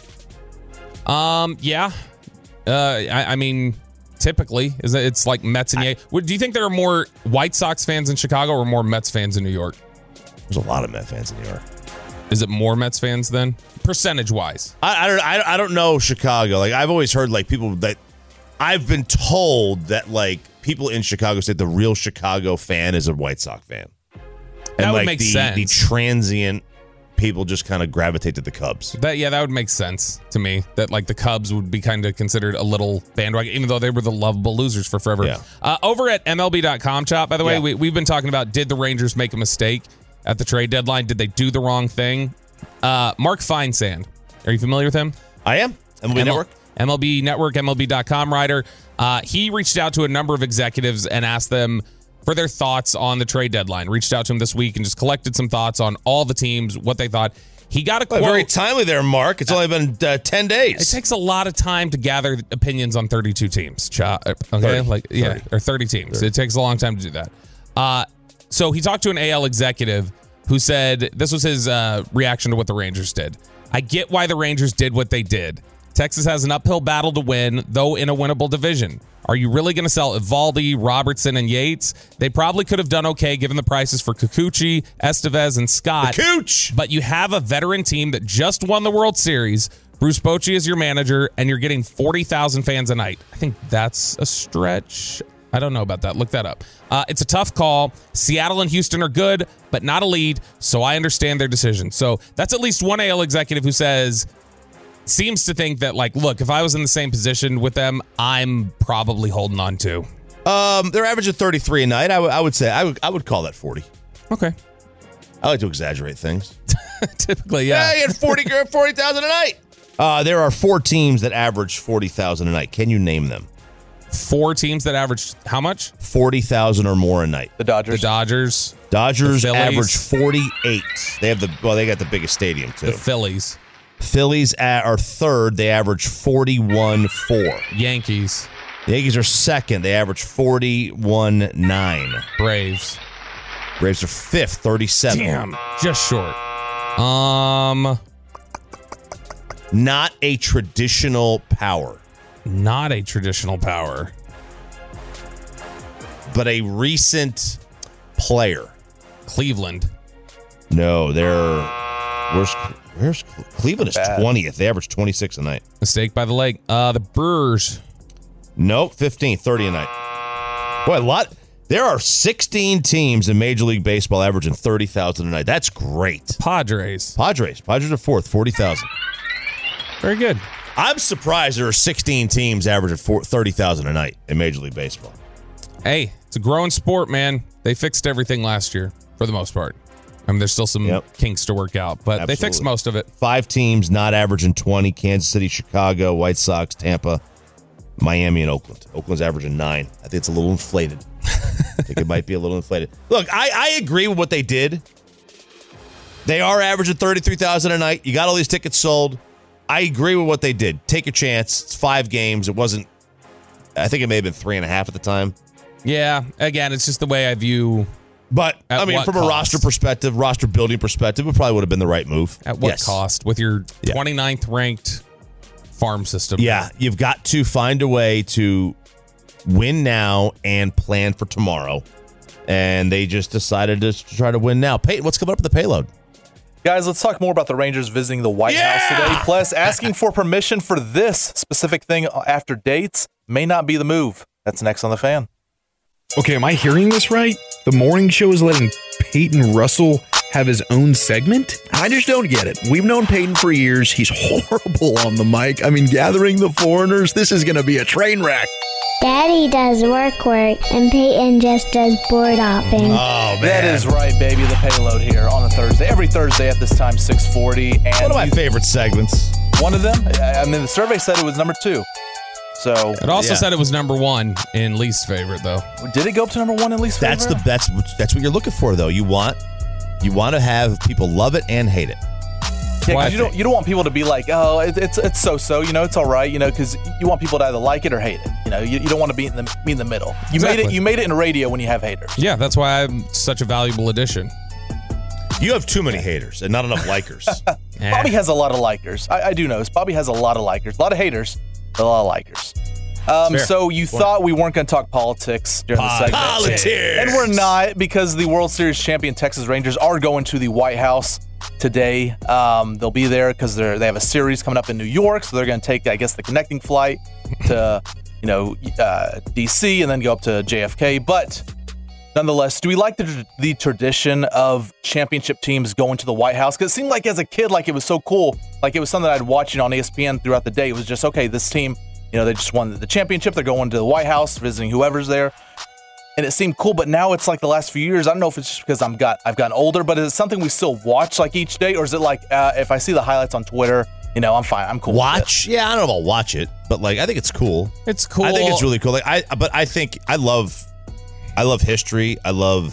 Um. Yeah. Uh. I, I mean, typically, is it, it's like Mets and Yankees. Do you think there are more White Sox fans in Chicago or more Mets fans in New York? There's a lot of Mets fans in New York. Is it more Mets fans then, percentage wise? I, I don't. I, I don't know Chicago. Like I've always heard, like people that I've been told that like people in Chicago say the real Chicago fan is a White Sox fan. And that would like make the, sense. The transient people just kind of gravitate to the Cubs. That yeah, that would make sense to me. That like the Cubs would be kind of considered a little bandwagon, even though they were the lovable losers for forever. Yeah. Uh, over at M L B dot com, Chop, by the way, Yeah. we, we've been talking about did the Rangers make a mistake at the trade deadline? Did they do the wrong thing? Uh, Mark Feinsand, are you familiar with him? I am. M L B M L- Network. M L B Network, M L B dot com writer. Uh, he reached out to a number of executives and asked them for their thoughts on the trade deadline. Reached out to him this week and just collected some thoughts on all the teams, what they thought. He got a quote. Well, very timely there, Mark. It's only been uh, ten days. It takes a lot of time to gather opinions on thirty-two teams. Cha- Okay, thirty. like yeah, thirty. or thirty teams. thirty. It takes a long time to do that. Uh, so he talked to an A L executive who said this was his uh, reaction to what the Rangers did. I get why the Rangers did what they did. Texas has an uphill battle to win, though in a winnable division. Are you really going to sell Evaldi, Robertson, and Yates? They probably could have done okay given the prices for Kikuchi, Estevez, and Scott. Kikuch! But you have a veteran team that just won the World Series. Bruce Bochy is your manager, and you're getting forty thousand fans a night. I think that's a stretch. I don't know about that. Look that up. Uh, it's a tough call. Seattle and Houston are good, but not a lead, so I understand their decision. So that's at least one A L executive who says, seems to think that, like, look, if I was in the same position with them, I'm probably holding on to. Um, they're averaging thirty-three a night. I, w- I would say I would I would call that forty. Okay. I like to exaggerate things. Typically, yeah. Yeah, you had forty forty thousand a night. Uh, there are four teams that average forty thousand a night. Can you name them? Four teams that average how much? forty thousand or more a night. The Dodgers. The Dodgers. Dodgers The Phillies. average forty-eight. They have the well, they got the biggest stadium too. The Phillies. Phillies are third. They average forty-one four. Yankees. The Yankees are second. They average forty-one nine. Braves. Braves are fifth, thirty-seven. Damn, just short. Um, Not a traditional power, not a traditional power. but a recent player. Cleveland. No, they're where's where's Cleveland is Bad. twentieth. They average twenty-six a night. Mistake by the lake. Uh, the Brewers. Nope, fifteen, thirty a night. Boy, a lot. There are sixteen teams in Major League Baseball averaging thirty thousand a night. That's great. Padres. Padres. Padres are fourth, forty thousand. Very good. I'm surprised there are sixteen teams averaging thirty thousand a night in Major League Baseball. Hey, it's a growing sport, man. They fixed everything last year for the most part. I mean, there's still some Yep. kinks to work out, but Absolutely. they fixed most of it. Five teams not averaging twenty: Kansas City, Chicago, White Sox, Tampa, Miami, and Oakland. Oakland's averaging nine. I think it's a little inflated. I think it might be a little inflated. Look, I, I agree with what they did. They are averaging thirty-three thousand a night. You got all these tickets sold. I agree with what they did. Take a chance. It's five games. It wasn't, I think it may have been three and a half at the time. Yeah, again, it's just the way I view. But, At I mean, what from a cost? roster perspective, roster building perspective, it probably would have been the right move. At what Yes. cost? With your Yeah. twenty-ninth ranked farm system. Yeah, you've got to find a way to win now and plan for tomorrow. And they just decided to try to win now. Peyton, what's coming up with the payload? Guys, let's talk more about the Rangers visiting the White Yeah! House today. Plus, asking for permission for this specific thing after dates may not be the move. That's next on The Fan. Okay, am I hearing this right? The morning show is letting Peyton Russell have his own segment? I just don't get it. We've known Peyton for years. He's horrible on the mic. I mean, gathering the foreigners, this is going to be a train wreck. Daddy does work work, and Peyton just does board hopping. Oh, man. That is right, baby. The payload here on a Thursday. Every Thursday at this time, six forty. And One of my you- favorite segments. One of them? I I mean, the survey said it was number two. So It also Yeah. said it was number one in least favorite, though. did it go up to number one in least favorite? That's the that's that's what you're looking for, though. You want you want to have people love it and hate it. Yeah, Well, I because you don't you don't want people to be like, oh, it, it's it's so so, you know, it's all right, you know, because you want people to either like it or hate it. You know, you, you don't want to be in the be in the middle. You made Exactly. it. You made it in radio when you have haters. Yeah, that's why I'm such a valuable addition. You have too many haters and not enough likers. Eh. Bobby has a lot of likers. I, I do know this. Bobby has a lot of likers, a lot of haters, but a lot of likers. Um, Fair. so you thought we weren't going to talk politics during the segment. Politics. And we're not, because the World Series champion Texas Rangers are going to the White House today. Um, they'll be there because they're they have a series coming up in New York, so they're going to take, I guess, the connecting flight to, you know, uh, D C and then go up to J F K. But nonetheless, do we like the, the tradition of championship teams going to the White House? Because it seemed like as a kid, like it was so cool. Like it was something I'd watch, you know, on E S P N throughout the day. It was just, okay, this team, you know, they just won the championship. They're going to the White House, visiting whoever's there. And it seemed cool, but now it's like the last few years. I don't know if it's just because I'm got I've gotten older, but is it something we still watch like each day, or is it like uh, if I see the highlights on Twitter, you know, I'm fine, I'm cool. with Watch? Yeah, I don't know about watch it, but like I think it's cool. It's cool. I think it's really cool. Like I, but I think I love, I love history. I love,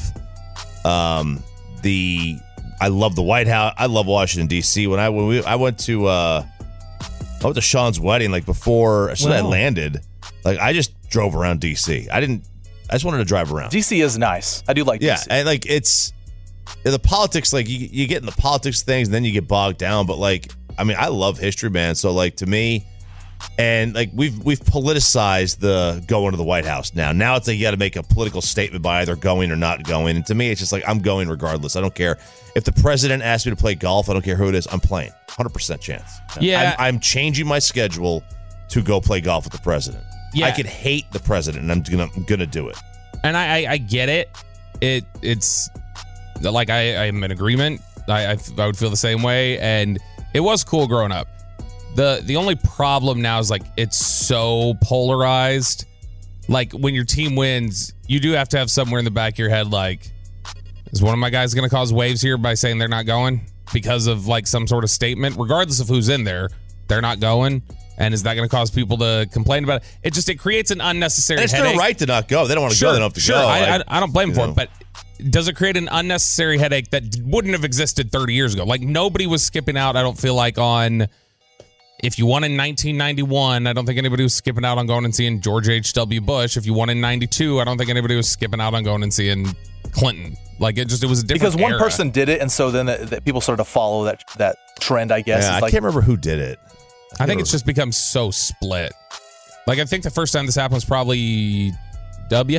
um, the, I love the White House. I love Washington D C. When I when we I went to, uh, I went to Sean's wedding like before as soon as I Wow. landed. Like I just drove around D C. I didn't. I just wanted to drive around. D C is nice. I do like Yeah, D C. and like it's the politics. Like you, you get in the politics things, and then you get bogged down. But like, I mean, I love history, man. So like to me, and like we've we've politicized the going to the White House now. Now it's like you got to make a political statement by either going or not going. And to me, it's just like I'm going regardless. I don't care if the president asks me to play golf. I don't care who it is. I'm playing. one hundred percent chance. Yeah. I'm, I'm changing my schedule to go play golf with the president. Yeah. I could hate the president, and I'm gonna I'm gonna do it. And I, I, I get it. It it's like I, I'm in agreement. I, I I would feel the same way, and it was cool growing up. the The only problem now is like it's so polarized. Like when your team wins, you do have to have somewhere in the back of your head like, is one of my guys going to cause waves here by saying they're not going because of like some sort of statement, regardless of who's in there, they're not going. And is that going to cause people to complain about it? It just, it creates an unnecessary And it's headache. their right to not go. They don't want to Sure, go. They don't have to sure. go. I, Like, I, I don't blame them you for know. it, but does it create an unnecessary headache that wouldn't have existed thirty years ago? Like nobody was skipping out, I don't feel like, on if you won in nineteen ninety-one, I don't think anybody was skipping out on going and seeing George H W. Bush. If you won in ninety-two, I don't think anybody was skipping out on going and seeing Clinton. Like it just, it was a different Because one era. person did it, and so then the, the people started to follow that that trend, I guess. Yeah, It's I like, can't remember who did it. I think it's just become so split. Like I think the first time this happened was probably W.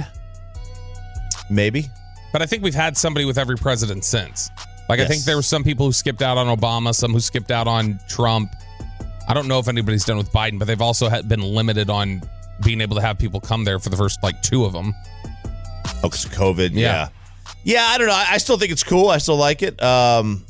Maybe. But I think we've had somebody with every president since. Like I Yes. think there were some people who skipped out on Obama, some who skipped out on Trump. I don't know if anybody's done with Biden, but they've also had been limited on being able to have people come there for the first like two of them. Oh, 'cause of COVID. Yeah. Yeah. Yeah, I don't know. I, I still think it's cool. I still like it. Um,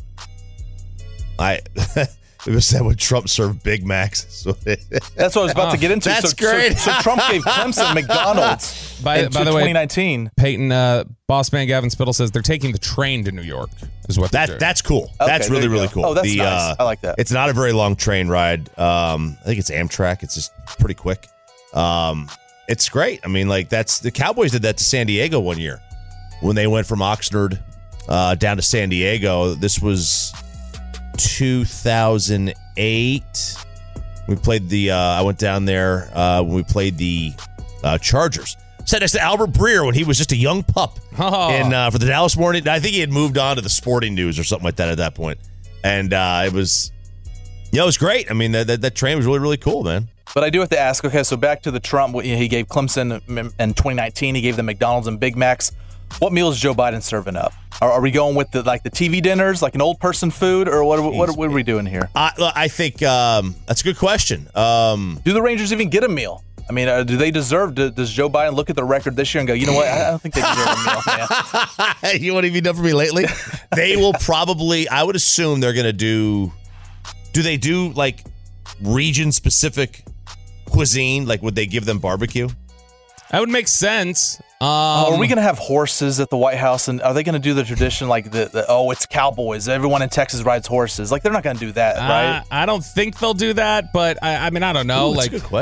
I it was said when Trump served Big Macs. So That's what I was about to get into. That's so, great. So, so Trump gave Clemson McDonald's By, in by the way, twenty nineteen. Peyton, uh, boss man Gavin Spittle says they're taking the train to New York. Is what they're that doing. that's cool. Okay, that's there really you really go. cool. Oh, that's the, nice. uh, I like that. It's not a very long train ride. Um, I think it's Amtrak. It's just pretty quick. Um, it's great. I mean, like that's the Cowboys did that to San Diego one year when they went from Oxnard uh, down to San Diego. This was two thousand eight. We played the. Uh, I went down there uh, when we played the uh, Chargers. Sat next to Albert Breer when he was just a young pup, Oh. and uh, for the Dallas Morning. I think he had moved on to the Sporting News or something like that at that point. And uh, it was, yeah, it was great. I mean, that, that that train was really really cool, man. But I do have to ask, okay, so back to the Trump, what he gave Clemson in twenty nineteen, he gave them McDonald's and Big Macs. What meal is Joe Biden serving up? Are, are we going with the like the T V dinners, like an old person food, or what? What, what are we doing here? I, I think um, that's a good question. Um, Do the Rangers even get a meal? I mean, uh, do they deserve? Do, does Joe Biden look at the record this year and go, you know what? I don't think they deserve a meal, man. you want to be done for me lately? They will probably. I would assume they're going to do. Do they do like region specific cuisine? Like, would they give them barbecue? That would make sense. Um, Oh, are we going to have horses at the White House? And are they going to do the tradition like the, the oh, it's cowboys. Everyone in Texas rides horses. Like they're not going to do that, right? Uh, I don't think they'll do that, but I, I mean, I don't know. Ooh, that's like, a good question.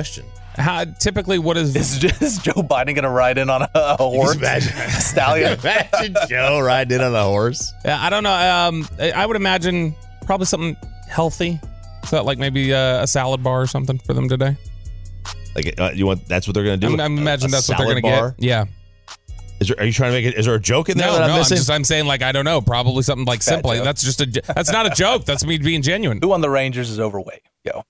How, typically, what is is, is Joe Biden going to ride in on a, a horse? Imagine, a stallion. Imagine Joe riding in on a horse. Yeah, I don't know. Um, I would imagine probably something healthy. So like maybe uh, a salad bar or something for them today. Like uh, you want? That's what they're going to do. I imagine a that's what they're going to get. Yeah. Is there, are you trying to make it? Is there a joke in there no, that I'm no, missing? I'm, just, I'm saying like I don't know. Probably something like Fat simply. joke. That's just a. That's not a joke. That's me being genuine. Who on the Rangers is overweight? Go.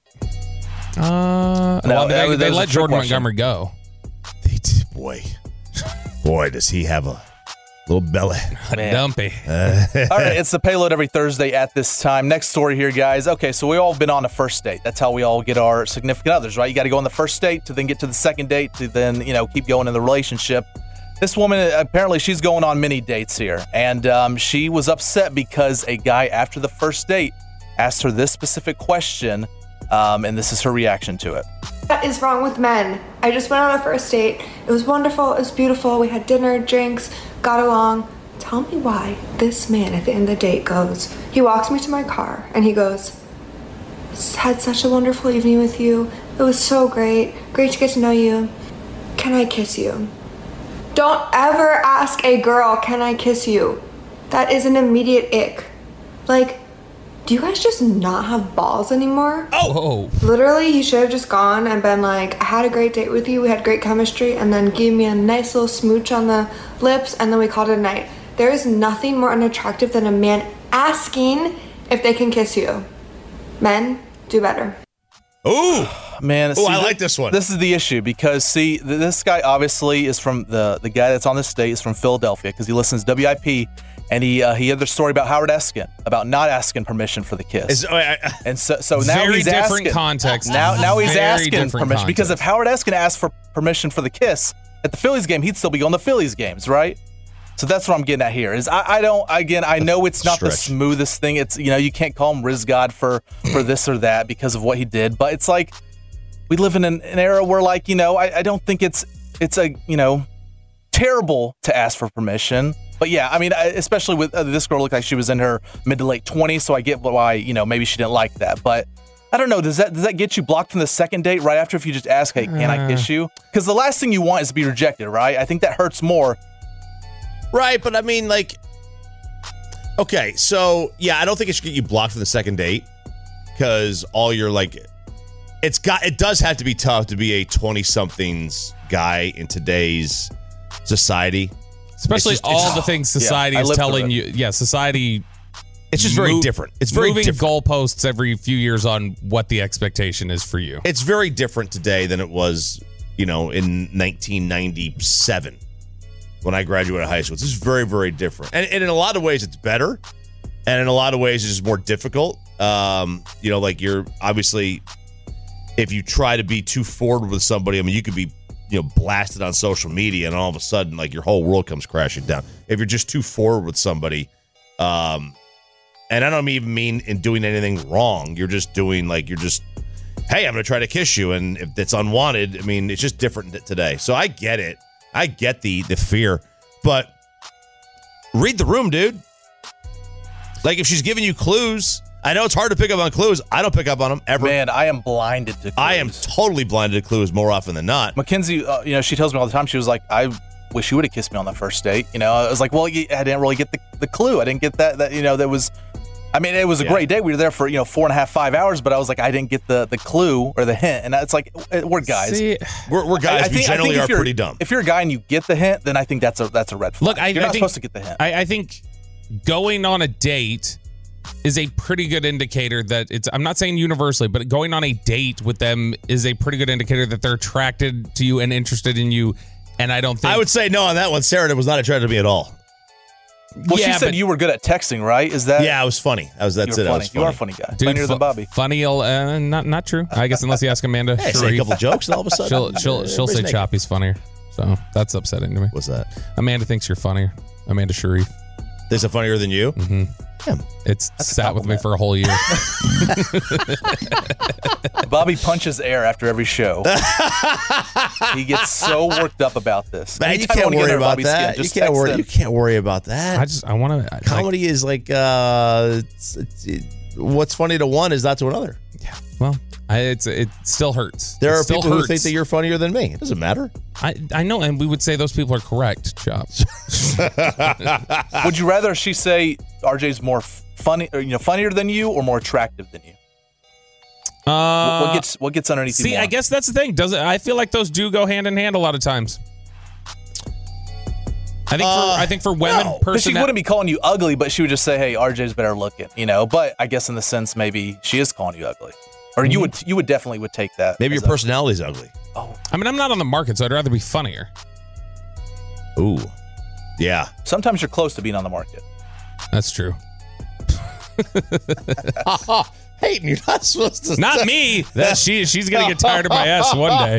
Uh, No, well, that they, was- they that was let a trick Jordan question. Montgomery go. They did, boy, boy, does he have a little belly? Man. Dumpy. Uh, All right, it's the Payload every Thursday at this time. Next story here, guys. Okay, so we all been on a first date. That's how we all get our significant others, right? You got to go on the first date to then get to the second date to then, you know, keep going in the relationship. This woman, apparently she's going on many dates here, and um, she was upset because a guy after the first date asked her this specific question, um, and this is her reaction to it. What is wrong with men? I just went on a first date. It was wonderful. It was beautiful. We had dinner, drinks, got along. Tell me why this man at the end of the date goes, he walks me to my car and he goes, had such a wonderful evening with you. It was so great. Great to get to know you. Can I kiss you? Don't ever ask a girl, can I kiss you? That is an immediate ick. Like, do you guys just not have balls anymore? Oh. Literally, he should have just gone and been like, I had a great date with you, we had great chemistry, and then gave me a nice little smooch on the lips, and then we called it a night. There is nothing more unattractive than a man asking if they can kiss you. Men, do better. Ooh. Man, Ooh, see, I th- like this one. This is the issue because see, th- this guy obviously is from the the guy that's on this state is from Philadelphia because he listens to W I P, and he uh, he had the story about Howard Eskin about not asking permission for the kiss. Is, oh, I, I, and so so now Very he's different asking context. Now now he's Very asking different permission because if context. Howard Eskin asked for permission for the kiss at the Phillies game, he'd still be going to Phillies games, right? So that's what I'm getting at here. Is I, I don't again I know it's not the Stretch. smoothest thing. It's you know you can't call him Riz God for for this or that because of what he did, but it's like we live in an, an era where like you know I, I don't think it's it's a you know terrible to ask for permission. But yeah, I mean I, especially with uh, this girl looked like she was in her mid to late twenties, so I get why you know maybe she didn't like that, but. I don't know. Does that does that get you blocked from the second date right after if you just ask, hey, can I kiss you? Because the last thing you want is to be rejected, right? I think that hurts more. right, but I mean, like, okay, so yeah, I don't think it should get you blocked from the second date because all you're like, it's got it does have to be tough to be a twenty-somethings guy in today's society, Especially It's just- all it's- the things society I is lived through telling it. you. Yeah, society. It's just very move- different. It's very moving different. goalposts every few years on what the expectation is for you. It's very different today than it was, you know, in nineteen ninety-seven when I graduated high school. It's just very, very different. And, and in a lot of ways, it's better. And in a lot of ways, it's just more difficult. Um, you know, like you're obviously, if you try to be too forward with somebody, I mean, you could be, you know, blasted on social media and all of a sudden, like your whole world comes crashing down. If you're just too forward with somebody, um, and I don't even mean in doing anything wrong. You're just doing like, you're just, hey, I'm going to try to kiss you. And if it's unwanted, I mean, it's just different today. So I get it. I get the the fear. But read the room, dude. Like if she's giving you clues, I know it's hard to pick up on clues. I don't pick up on them ever. Man, I am blinded to clues. I am totally blinded to clues more often than not. Mackenzie, uh, you know, she tells me all the time, she was like, I wish you would have kissed me on the first date. You know, I was like, well, you- I didn't really get the, the clue. I didn't get that, that, you know, that was, I mean, it was a Yeah. great date. We were there for, you know, four and a half, five hours, but I was like, I didn't get the the clue or the hint. And it's like, we're guys. See, We're, we're guys. I- I we think- I generally think if are you're- pretty dumb. If you're a guy and you get the hint, then I think that's a that's a red flag. Look, I, you're I not think, supposed to get the hint. I, I think going on a date is a pretty good indicator that it's, I'm not saying universally, but going on a date with them is a pretty good indicator that they're attracted to you and interested in you. And I don't think. I would say no on that one. Sarah was not attracted to me at all. well, yeah, she said but- you were good at texting, right? Is that? Yeah, I was funny. I was. That's you it. were I funny. was funny. You are a funny guy. Dude, Funnier than fu- Bobby. Funny, uh, not not true. I guess unless you ask Amanda. Hey, say a Sharif. couple jokes and all of a sudden She'll she'll she'll say everybody's naked. Choppy's funnier. So that's upsetting to me. What's that? Amanda thinks you're funnier. Amanda Sharif. Is it funnier than you? Mm-hmm. Yeah. It's That's a sat with me compliment. for a whole year. Bobby punches air after every show. He gets so worked up about this. Man, you Anytime can't wanna get worry under about Bobby's skin, that. You just can't text worry. him. You can't worry about that. I just I want to. Comedy is like uh, it's, it's, what's funny to one is not to another. Well, I, it's it still hurts. There it are still people hurts. who think that you're funnier than me. It doesn't matter. I I know, and we would say those people are correct, Chop. Would you rather she say R J's more funny, or, you know, funnier than you, or more attractive than you? Uh, what gets what gets underneath you See, more? I guess that's the thing. Does it? I feel like those do go hand in hand a lot of times. I think Uh, for I think for women, No, but she person wouldn't be calling you ugly, but she would just say, "Hey, R J's better looking," you know. But I guess in the sense, maybe she is calling you ugly, or you would you would definitely would take that. Maybe as your a- personality's ugly. Oh, I mean, I'm not on the market, so I'd rather be funnier. Ooh, yeah. Sometimes you're close to being on the market. That's true. Hayden, you're not supposed to. Not me. That she she's gonna get tired of my ass one day.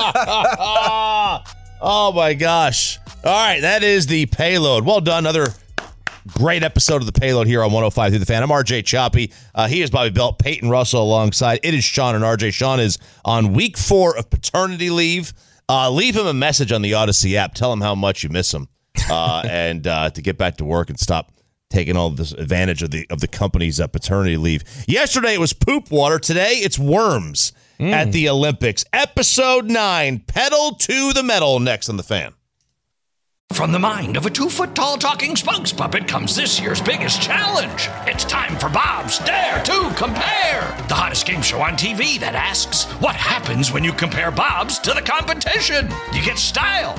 Oh my gosh. All right, that is the Payload. Well done. Another great episode of the Payload here on one oh five through the Fan. I'm R J Choppy. Uh, he is Bobby Belt, Peyton Russell alongside. It is Sean and R J. Sean is on week four of paternity leave. Uh, leave him a message on the Odyssey app. Tell him how much you miss him, uh, and uh, to get back to work and stop taking all this advantage of the of the company's uh, paternity leave. Yesterday it was poop water. Today it's worms mm. at the Olympics. Episode nine, Pedal to the Metal, next on the Fan. From the mind of a two-foot-tall talking spokes puppet comes this year's biggest challenge. It's time for Bob's Dare to Compare, the hottest game show on T V that asks, what happens when you compare Bob's to the competition? You get style.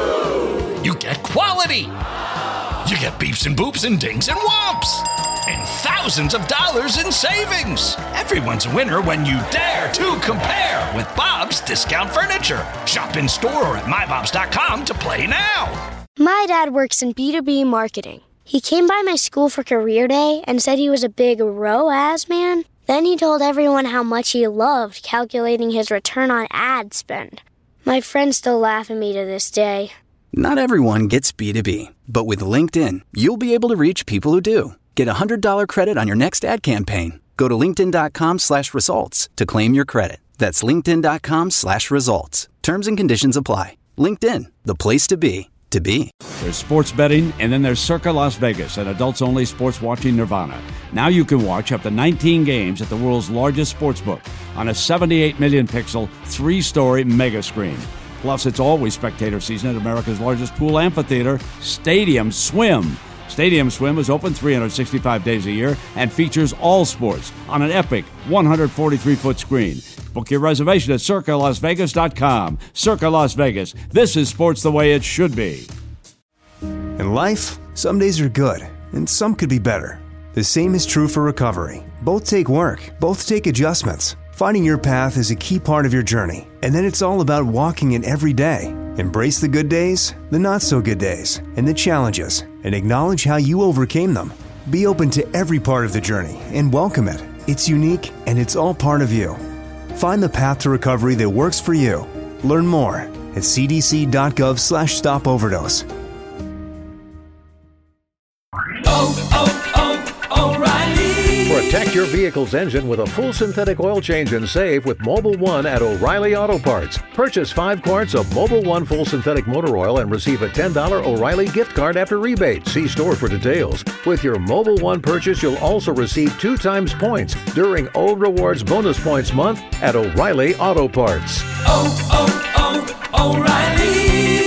You get quality. You get beeps and boops and dings and whomps. And thousands of dollars in savings. Everyone's a winner when you dare to compare with Bob's Discount Furniture. Shop in store or at my bobs dot com to play now. My dad works in B two B marketing. He came by my school for career day and said he was a big R O A S man. Then he told everyone how much he loved calculating his return on ad spend. My friends still laugh at me to this day. Not everyone gets B two B, but with LinkedIn, you'll be able to reach people who do. Get a one hundred dollars credit on your next ad campaign. Go to linkedin.com slash results to claim your credit. That's linkedin.com slash results. Terms and conditions apply. LinkedIn, the place to be, to be. There's sports betting, and then there's Circa Las Vegas, an adults-only sports watching nirvana. Now you can watch up to nineteen games at the world's largest sportsbook on a seventy-eight million pixel, three-story mega screen. Plus, it's always spectator season at America's largest pool amphitheater, Stadium Swim. Stadium Swim is open three hundred sixty-five days a year and features all sports on an epic one hundred forty-three foot screen. Book your reservation at circa las vegas dot com. Circa Las Vegas. This is sports the way it should be. In life, some days are good, and some could be better. The same is true for recovery. Both take work. Both take adjustments. Finding your path is a key part of your journey, and then it's all about walking it every day. Embrace the good days, the not-so-good days, and the challenges, and acknowledge how you overcame them. Be open to every part of the journey and welcome it. It's unique, and it's all part of you. Find the path to recovery that works for you. Learn more at cdc.gov slash stop overdose. Oh, oh, oh, O'Reilly. Protect your vehicle's engine with a full synthetic oil change and save with Mobil one at O'Reilly Auto Parts. Purchase five quarts of Mobil one full synthetic motor oil and receive a ten dollars O'Reilly gift card after rebate. See store for details. With your Mobil one purchase, you'll also receive two times points during O Rewards Bonus Points Month at O'Reilly Auto Parts. Oh, oh, oh, O'Reilly